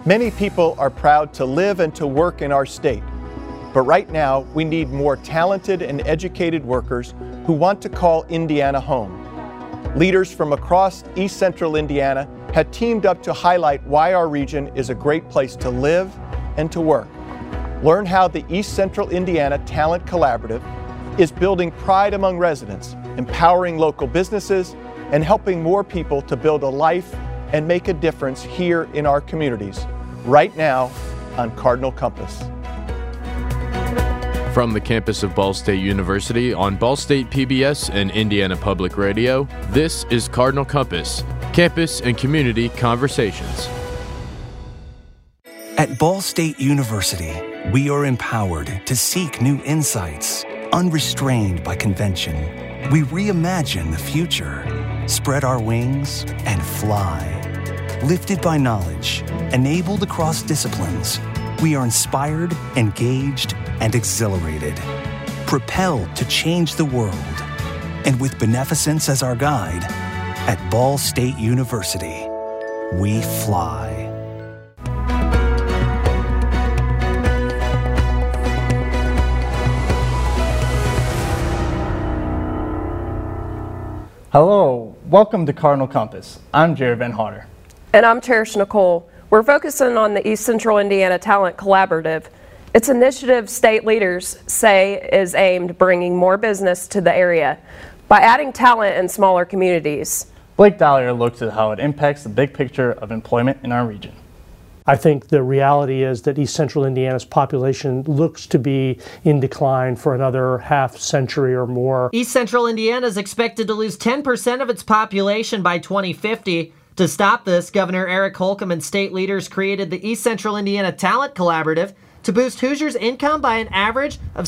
Many people are proud to live and to work in our state, but right now we need more talented and educated workers who want to call Indiana home. Leaders from across East Central Indiana have teamed up to highlight why our region is a great place to live and to work. Learn how the East Central Indiana Talent Collaborative is building pride among residents, empowering local businesses, and helping more people to build a life and make a difference here in our communities, right now on Cardinal Compass. From the campus of Ball State University on Ball State PBS and Indiana Public Radio, this is Cardinal Compass, campus and community conversations. At Ball State University, we are empowered to seek new insights, unrestrained by convention. We reimagine the future, spread our wings, and fly. Lifted by knowledge, enabled across disciplines, we are inspired, engaged, and exhilarated. Propelled to change the world. And with beneficence as our guide, at Ball State University, we fly. Hello, welcome to Cardinal Compass. I'm Jared Van Harder. And I'm Cherish Nicole. We're focusing on the East Central Indiana Talent Collaborative. Its initiative, state leaders say, is aimed at bringing more business to the area by adding talent in smaller communities. Blake Dahlier looks at how it impacts the big picture of employment in our region. I think the reality is that East Central Indiana's population looks to be in decline for another half century or more. East Central Indiana is expected to lose 10% of its population by 2050. To stop this, Governor Eric Holcomb and state leaders created the East Central Indiana Talent Collaborative to boost Hoosiers' income by an average of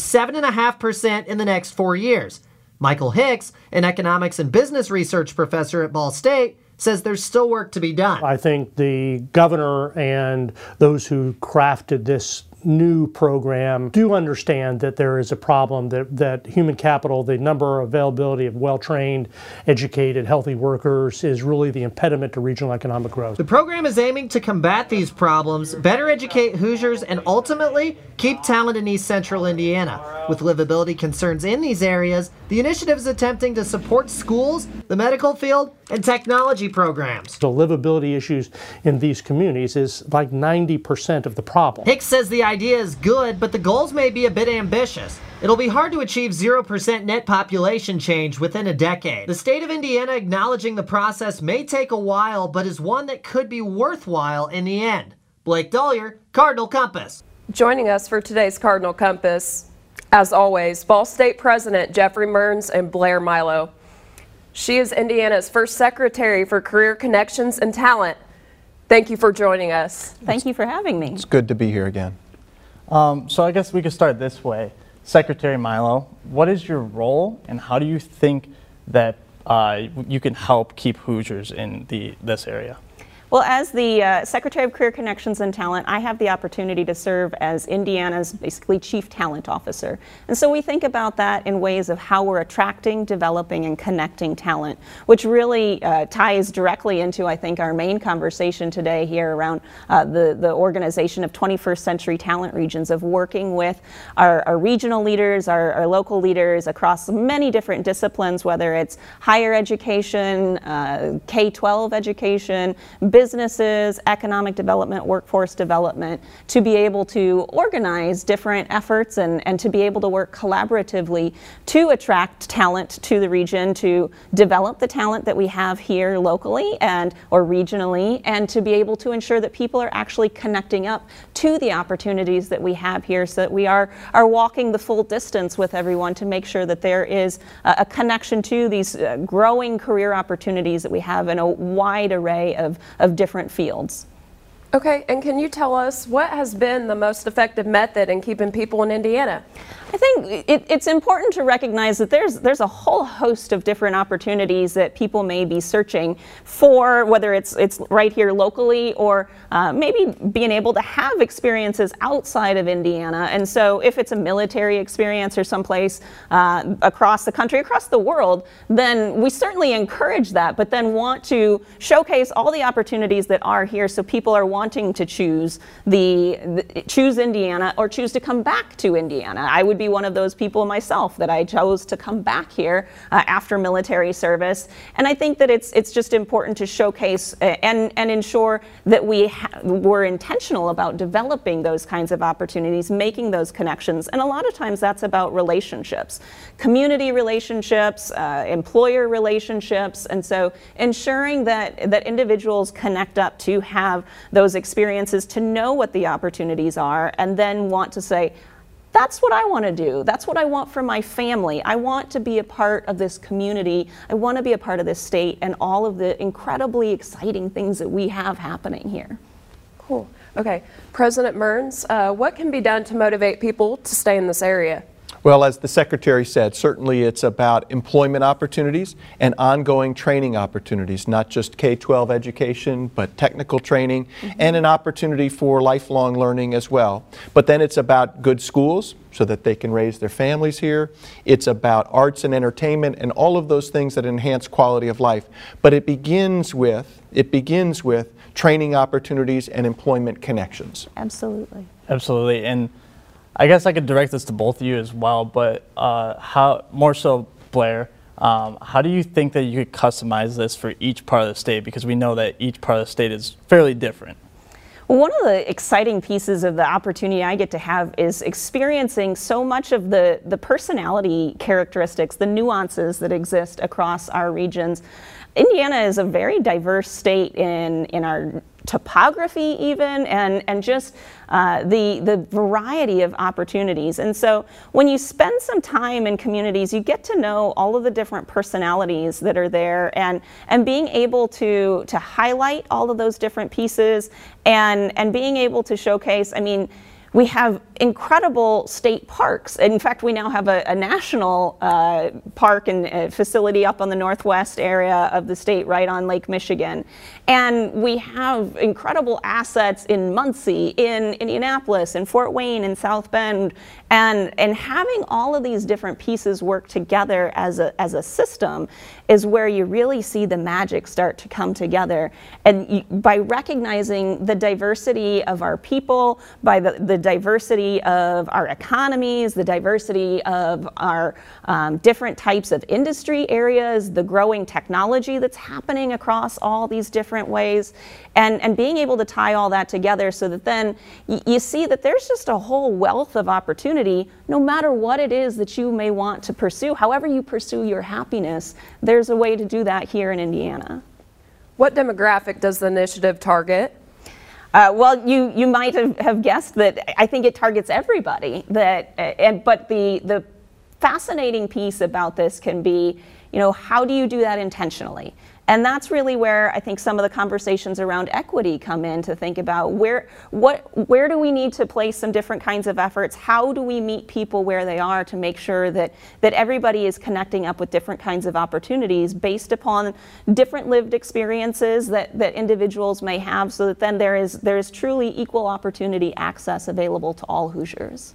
7.5% in the next 4 years. Michael Hicks, an economics and business research professor at Ball State, says there's still work to be done. I think the governor and those who crafted this new program do understand that there is a problem, that human capital, the number, availability of well-trained, educated, healthy workers is really the impediment to regional economic growth. The program is aiming to combat these problems, better educate Hoosiers, and ultimately keep talent in East Central Indiana. With livability concerns in these areas, the initiative is attempting to support schools, the medical field, and technology programs. The livability issues in these communities is like 90% of the problem. Hicks says the idea is good, but the goals may be a bit ambitious. It'll be hard to achieve 0% net population change within a decade. The state of Indiana acknowledging the process may take a while, but is one that could be worthwhile in the end. Blake Dahlier, Cardinal Compass. Joining us for today's Cardinal Compass, as always, Ball State President Jeffrey Mearns and Blair Milo. She is Indiana's first Secretary for Career Connections and Talent. Thank you for joining us. Thank you for having me. It's good to be here again. So I guess we could start this way. Secretary Milo, what is your role and how do you think that you can help keep Hoosiers in this area? Well, as the Secretary of Career Connections and Talent, I have the opportunity to serve as Indiana's basically Chief Talent Officer. And so we think about that in ways of how we're attracting, developing, and connecting talent, which really ties directly into, I think, our main conversation today here around the organization of 21st Century Talent Regions, of working with our regional leaders, our local leaders across many different disciplines, whether it's higher education, K-12 education, businesses, economic development, workforce development, to be able to organize different efforts and to be able to work collaboratively to attract talent to the region, to develop the talent that we have here locally or regionally, and to be able to ensure that people are actually connecting up to the opportunities that we have here, so that we are walking the full distance with everyone to make sure that there is a connection to these growing career opportunities that we have in a wide array of different fields. Okay, and can you tell us what has been the most effective method in keeping people in Indiana? I think it's important to recognize that there's a whole host of different opportunities that people may be searching for, whether it's right here locally or maybe being able to have experiences outside of Indiana. And so if it's a military experience or someplace across the country, across the world, then we certainly encourage that, but then want to showcase all the opportunities that are here, so people are wanting to choose choose Indiana or choose to come back to Indiana. I would be one of those people myself that I chose to come back here after military service. And I think that it's just important to showcase and ensure that we're intentional about developing those kinds of opportunities, making those connections. And a lot of times that's about relationships, community relationships, employer relationships. And so ensuring that individuals connect up to have those experiences, to know what the opportunities are, and then want to say, that's what I want to do. That's what I want for my family. I want to be a part of this community. I want to be a part of this state and all of the incredibly exciting things that we have happening here. Cool. Okay. President Mearns, what can be done to motivate people to stay in this area? Well, as the Secretary said, certainly it's about employment opportunities and ongoing training opportunities, not just K-12 education, but technical training and an opportunity for lifelong learning as well. But then it's about good schools so that they can raise their families here. It's about arts and entertainment and all of those things that enhance quality of life. But it begins with training opportunities and employment connections. Absolutely. Absolutely. And I guess I could direct this to both of you as well, but how more so Blair, how do you think that you could customize this for each part of the state? Because we know that each part of the state is fairly different. Well, one of the exciting pieces of the opportunity I get to have is experiencing so much of the personality characteristics, the nuances that exist across our regions. Indiana is a very diverse state in our topography even, and just the variety of opportunities. And so when you spend some time in communities, you get to know all of the different personalities that are there, and being able to highlight all of those different pieces and being able to showcase, I mean, we have incredible state parks. In fact, we now have a national park and facility up on the northwest area of the state, right on Lake Michigan. And we have incredible assets in Muncie, in Indianapolis, in Fort Wayne, in South Bend. And having all of these different pieces work together as a system is where you really see the magic start to come together. And by recognizing the diversity of our people, by the diversity of our economies, the diversity of our different types of industry areas, the growing technology that's happening across all these different ways, and being able to tie all that together so that then you see that there's just a whole wealth of opportunity, no matter what it is that you may want to pursue. However you pursue your happiness, there's a way to do that here in Indiana. What demographic does the initiative target? Well, you might have guessed that I think it targets everybody. But the fascinating piece about this can be, how do you do that intentionally? And that's really where I think some of the conversations around equity come in, to think about where do we need to place some different kinds of efforts? How do we meet people where they are to make sure that everybody is connecting up with different kinds of opportunities based upon different lived experiences that individuals may have, so that then there is truly equal opportunity access available to all Hoosiers.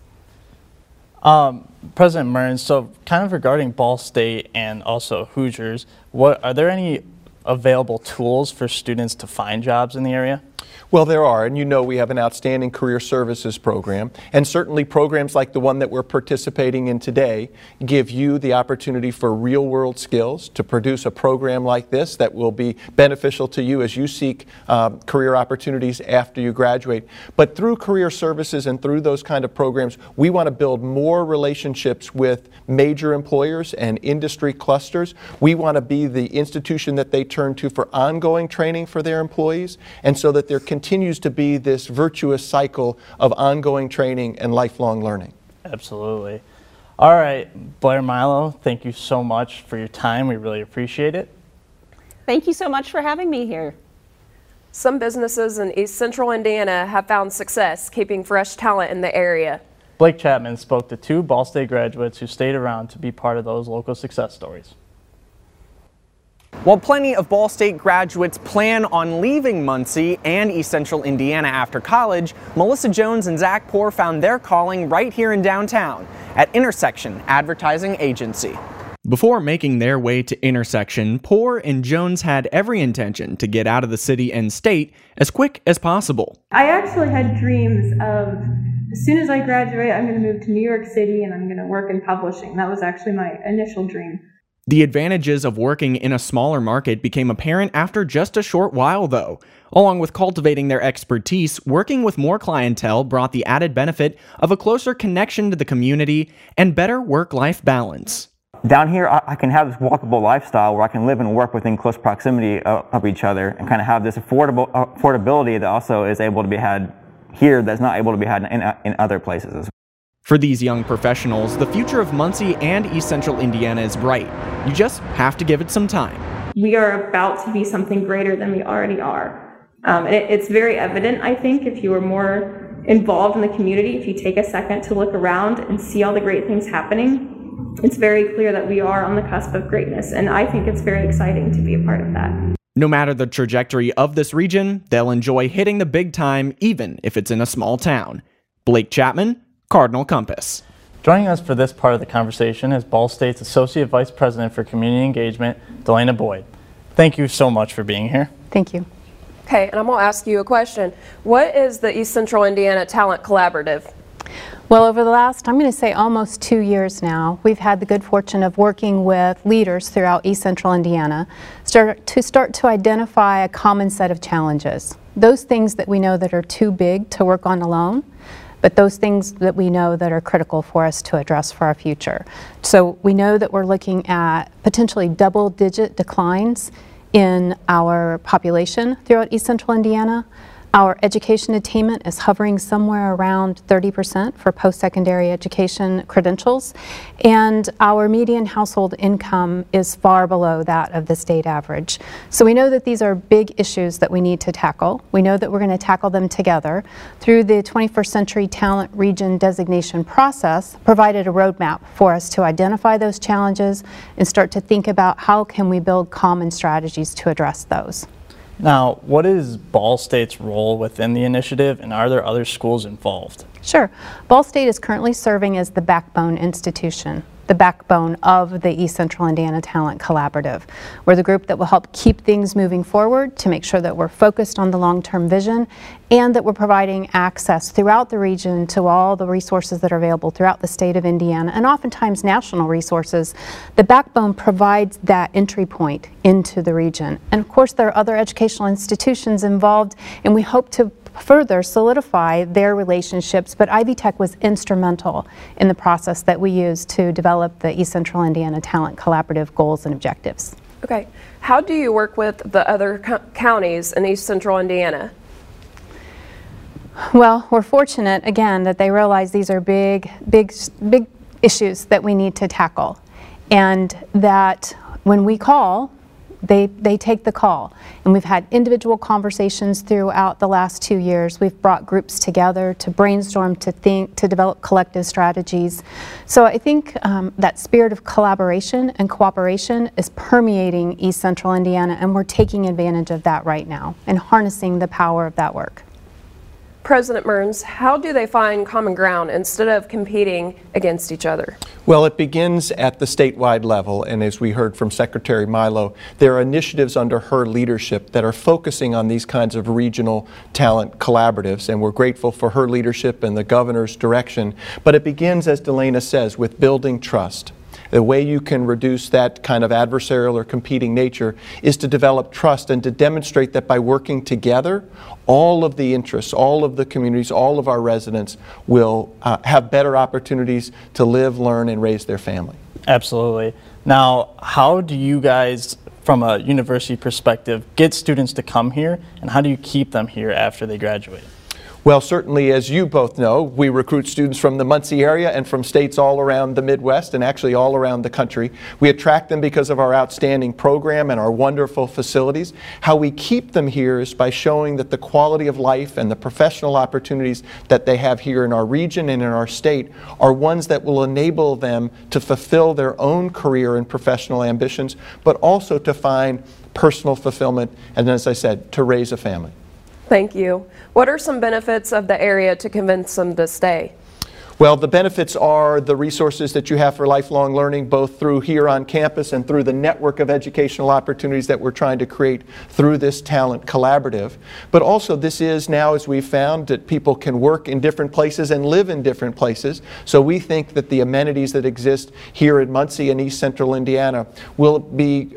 President Mearns, so kind of regarding Ball State and also Hoosiers, are there any available tools for students to find jobs in the area? Well, there are, and we have an outstanding career services program, and certainly programs like the one that we're participating in today give you the opportunity for real-world skills to produce a program like this that will be beneficial to you as you seek career opportunities after you graduate. But through career services and through those kind of programs, we want to build more relationships with major employers and industry clusters. We want to be the institution that they turn to for ongoing training for their employees, and so that there continues to be this virtuous cycle of ongoing training and lifelong learning. Absolutely. All right, Blair Milo, thank you so much for your time. We really appreciate it. Thank you so much for having me here. Some businesses in East Central Indiana have found success keeping fresh talent in the area. Blake Chapman spoke to 2 Ball State graduates who stayed around to be part of those local success stories. While plenty of Ball State graduates plan on leaving Muncie and East Central Indiana after college, Melissa Jones and Zach Poor found their calling right here in downtown at Intersection Advertising Agency. Before making their way to intersection, Poore and Jones had every intention to get out of the city and state as quick as possible. I actually had dreams of, as soon as I graduate, I'm going to move to New York City and I'm going to work in publishing. That was actually my initial dream. The advantages of working in a smaller market became apparent after just a short while, though. Along with cultivating their expertise, working with more clientele brought the added benefit of a closer connection to the community and better work-life balance. Down here, I can have this walkable lifestyle where I can live and work within close proximity of each other and kind of have this affordability that also is able to be had here that's not able to be had in other places. For these young professionals, the future of Muncie and East Central Indiana is bright. You just have to give it some time. We are about to be something greater than we already are. It's very evident, I think, if you are more involved in the community, if you take a second to look around and see all the great things happening, it's very clear that we are on the cusp of greatness, and I think it's very exciting to be a part of that. No matter the trajectory of this region, they'll enjoy hitting the big time, even if it's in a small town. Blake Chapman, Cardinal Compass. Joining us for this part of the conversation is Ball State's Associate Vice President for Community Engagement, Delana Boyd. Thank you so much for being here. Thank you. Okay, and I'm going to ask you a question. What is the East Central Indiana Talent Collaborative? Well, over the last, I'm going to say almost 2 years now, we've had the good fortune of working with leaders throughout East Central Indiana to start to identify a common set of challenges. Those things that we know that are too big to work on alone, but those things that we know that are critical for us to address for our future. So we know that we're looking at potentially double-digit declines in our population throughout East Central Indiana. Our education attainment is hovering somewhere around 30% for post-secondary education credentials, and our median household income is far below that of the state average. So we know that these are big issues that we need to tackle. We know that we're going to tackle them together. Through the 21st Century Talent Region designation process, provided a roadmap for us to identify those challenges and start to think about how can we build common strategies to address those. Now, what is Ball State's role within the initiative, and are there other schools involved? Sure. Ball State is currently serving as the backbone institution, the backbone of the East Central Indiana Talent Collaborative. We're the group that will help keep things moving forward to make sure that we're focused on the long-term vision and that we're providing access throughout the region to all the resources that are available throughout the state of Indiana, and oftentimes national resources. The backbone provides that entry point into the region. And of course, there are other educational institutions involved, and we hope to further solidify their relationships, but Ivy Tech was instrumental in the process that we used to develop the East Central Indiana Talent Collaborative goals and objectives. Okay, how do you work with the other counties in East Central Indiana? Well, we're fortunate, again, that they realize these are big issues that we need to tackle, and that when we call, they take the call. And we've had individual conversations throughout the last 2 years. We've brought groups together to brainstorm, to think, to develop collective strategies. So I think that spirit of collaboration and cooperation is permeating East Central Indiana, and we're taking advantage of that right now and harnessing the power of that work. President Mearns, how do they find common ground instead of competing against each other? Well, it begins at the statewide level, and as we heard from Secretary Milo, there are initiatives under her leadership that are focusing on these kinds of regional talent collaboratives, and we're grateful for her leadership and the governor's direction. But it begins, as Delana says, with building trust. The way you can reduce that kind of adversarial or competing nature is to develop trust and to demonstrate that by working together, all of the interests, all of the communities, all of our residents will have better opportunities to live, learn, and raise their family. Absolutely. Now, how do you guys, from a university perspective, get students to come here, and how do you keep them here after they graduate? Well, certainly, as you both know, we recruit students from the Muncie area and from states all around the Midwest and actually all around the country. We attract them because of our outstanding program and our wonderful facilities. How we keep them here is by showing that the quality of life and the professional opportunities that they have here in our region and in our state are ones that will enable them to fulfill their own career and professional ambitions, but also to find personal fulfillment and, as I said, to raise a family. Thank you. What are some benefits of the area to convince them to stay? Well, the benefits are the resources that you have for lifelong learning, both through here on campus and through the network of educational opportunities that we're trying to create through this talent collaborative. But also this is now, as we've found, that people can work in different places and live in different places. So we think that the amenities that exist here in Muncie and East Central Indiana will be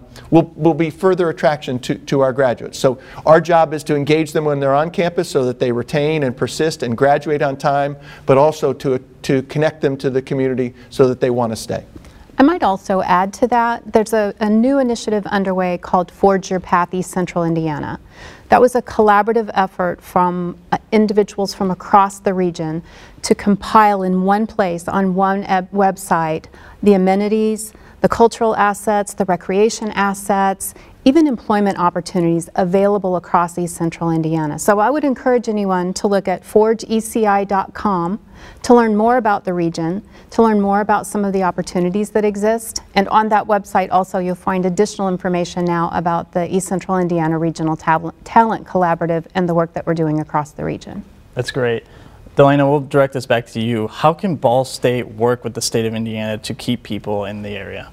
further attraction to our graduates. So our job is to engage them when they're on campus so that they retain and persist and graduate on time, but also to connect them to the community so that they want to stay. I might also add to that, there's a new initiative underway called Forge Your Path East Central Indiana. That was a collaborative effort from individuals from across the region to compile in one place on one website the amenities, the cultural assets, the recreation assets, even employment opportunities available across East Central Indiana. So I would encourage anyone to look at forgeeci.com to learn more about the region, to learn more about some of the opportunities that exist. And on that website also you'll find additional information now about the East Central Indiana Regional Talent Collaborative and the work that we're doing across the region. That's great. Delana, we'll direct this back to you. How can Ball State work with the state of Indiana to keep people in the area?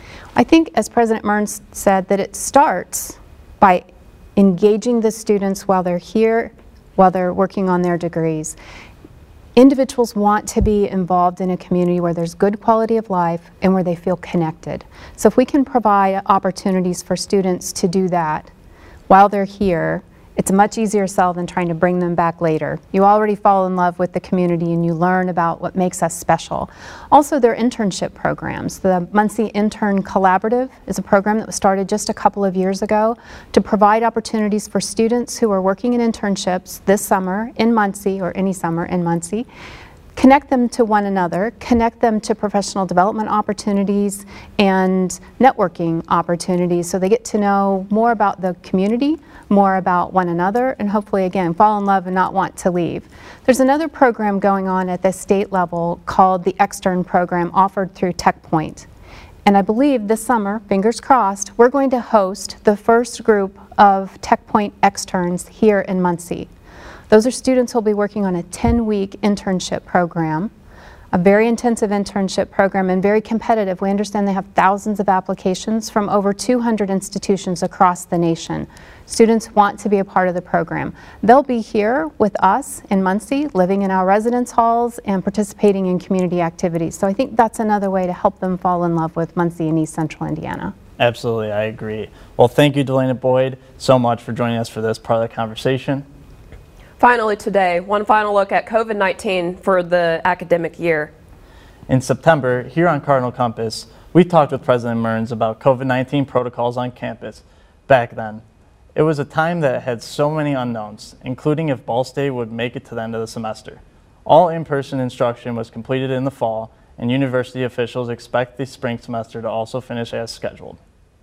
I think, as President Mearns said, that it starts by engaging the students while they're here, while they're working on their degrees. Individuals want to be involved in a community where there's good quality of life and where they feel connected. So if we can provide opportunities for students to do that while they're here, it's a much easier sell than trying to bring them back later. You already fall in love with the community and you learn about what makes us special. Also, their internship programs. The Muncie Intern Collaborative is a program that was started just a couple of years ago to provide opportunities for students who are working in internships this summer in Muncie, or any summer in Muncie. Connect them to one another, connect them to professional development opportunities and networking opportunities so they get to know more about the community, more about one another, and hopefully, again, fall in love and not want to leave. There's another program going on at the state level called the Extern program offered through TechPoint. And I believe this summer, fingers crossed, we're going to host the first group of TechPoint externs here in Muncie. Those are students who will be working on a 10-week internship program, a very intensive internship program and very competitive. We understand they have thousands of applications from over 200 institutions across the nation. Students want to be a part of the program. They'll be here with us in Muncie, living in our residence halls and participating in community activities. So I think that's another way to help them fall in love with Muncie and East Central Indiana. Absolutely, I agree. Well, thank you, Delana Boyd, so much for joining us for this part of the conversation. Finally today, one final look at COVID-19 for the academic year. In September, here on Cardinal Compass, we talked with President Mearns about COVID-19 protocols on campus. Back then, it was a time that had so many unknowns, including if Ball State would make it to the end of the semester. All in-person instruction was completed in the fall, and university officials expect the spring semester to also finish as scheduled.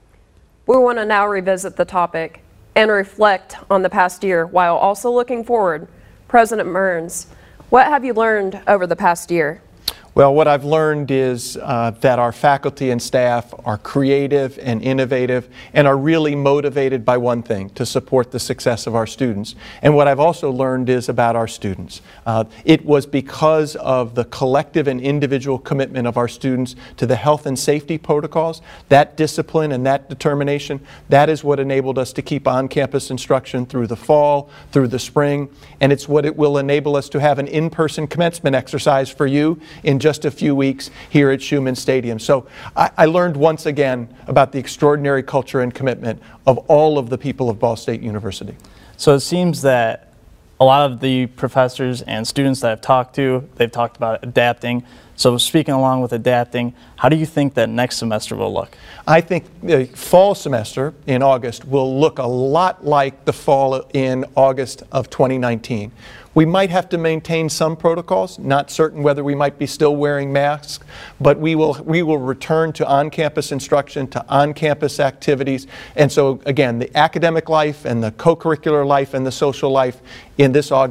We want to now revisit the topic and reflect on the past year while also looking forward. President Mearns, what have you learned over the past year? Well, what I've learned is that our faculty and staff are creative and innovative and are really motivated by one thing, to support the success of our students. And what I've also learned is about our students. It was because of the collective and individual commitment of our students to the health and safety protocols, that discipline and that determination, that is what enabled us to keep on-campus instruction through the fall, through the spring, and it's what it will enable us to have an in-person commencement exercise for you in just a few weeks here at Schumann Stadium. So I learned once again about the extraordinary culture and commitment of all of the people of Ball State University. So it seems that a lot of the professors and students that I've talked to, they've talked about adapting. So speaking along with adapting, how do you think that next semester will look? I think the fall semester in August will look a lot like the fall in August of 2019. We might have to maintain some protocols, not certain whether we might be still wearing masks, but we will return to on-campus instruction, to on-campus activities. And so again, the academic life and the co-curricular life and the social life in this August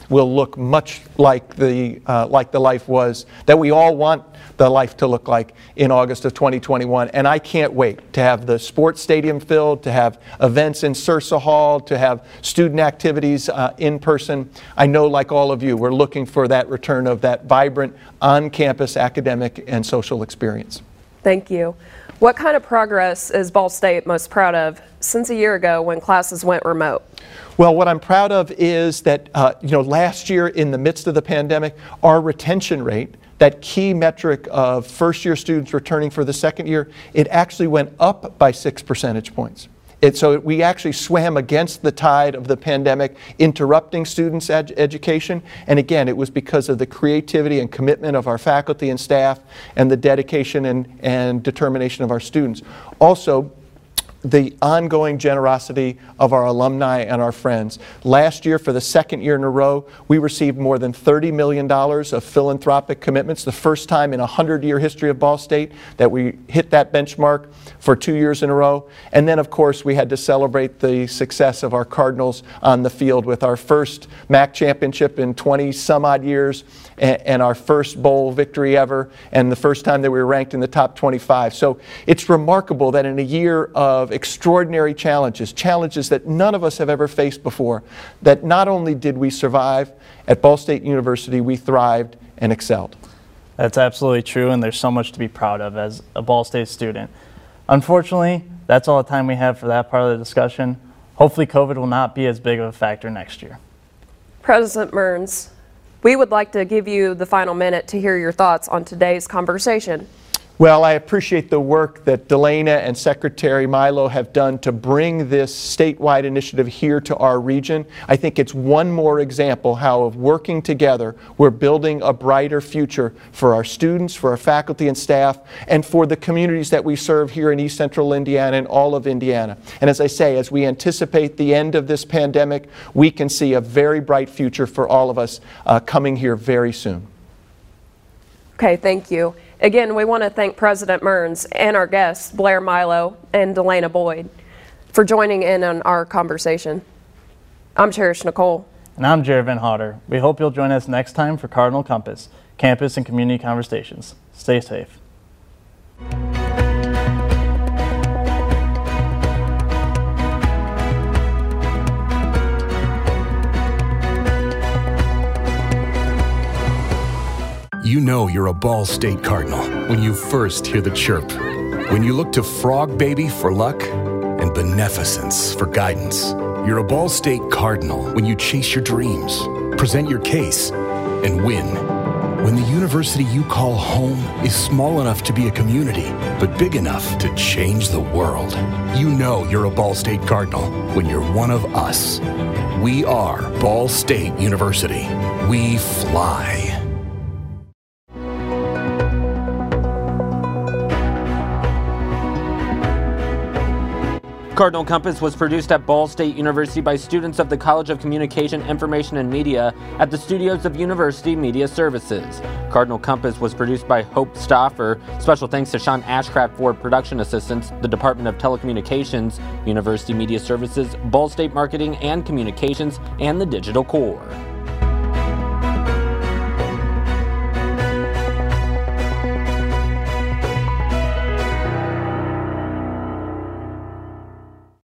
will look much like the life was that we all want the life to look like in August of 2021. And I can't wait to have the sports stadium filled, to have events in Sursa Hall, to have student activities in person. I know, like all of you, we're looking for that return of that vibrant on-campus academic and social experience. Thank you. What kind of progress is Ball State most proud of since a year ago when classes went remote? Well, what I'm proud of is that last year, in the midst of the pandemic, our retention rate, that key metric of first-year students returning for the second year, it actually went up by 6 percentage points. So we actually swam against the tide of the pandemic, interrupting students' education. And again, it was because of the creativity and commitment of our faculty and staff and the dedication and determination of our students. Also, the ongoing generosity of our alumni and our friends. Last year, for the second year in a row, we received more than $30 million of philanthropic commitments, the first time in a 100-year history of Ball State that we hit that benchmark for 2 years in a row. And then, of course, we had to celebrate the success of our Cardinals on the field with our first MAC championship in 20-some-odd years, and our first bowl victory ever, and the first time that we were ranked in the top 25. So it's remarkable that in a year of extraordinary challenges that none of us have ever faced before, that not only did we survive, at Ball State University we thrived and excelled. That's absolutely true, and there's so much to be proud of as a Ball State student. Unfortunately, that's all the time we have for that part of the discussion. Hopefully COVID will not be as big of a factor next year. President Mearns, we would like to give you the final minute to hear your thoughts on today's conversation. Well, I appreciate the work that Delana and Secretary Milo have done to bring this statewide initiative here to our region. I think it's one more example how, of working together, we're building a brighter future for our students, for our faculty and staff, and for the communities that we serve here in East Central Indiana and all of Indiana. And as I say, as we anticipate the end of this pandemic, we can see a very bright future for all of us coming here very soon. Okay, thank you. Again, we want to thank President Mearns and our guests, Blair Milo and Delana Boyd, for joining in on our conversation. I'm Cherish Nicole. And I'm Jared Van Hotter. We hope you'll join us next time for Cardinal Compass, Campus and Community Conversations. Stay safe. You know you're a Ball State Cardinal when you first hear the chirp, when you look to Frog Baby for luck and beneficence for guidance. You're a Ball State Cardinal when you chase your dreams, present your case, and win. When the university you call home is small enough to be a community, but big enough to change the world. You know you're a Ball State Cardinal when you're one of us. We are Ball State University. We fly. Cardinal Compass was produced at Ball State University by students of the College of Communication, Information, and Media at the studios of University Media Services. Cardinal Compass was produced by Hope Stauffer. Special thanks to Sean Ashcraft for production assistance, the Department of Telecommunications, University Media Services, Ball State Marketing and Communications, and the Digital Corps.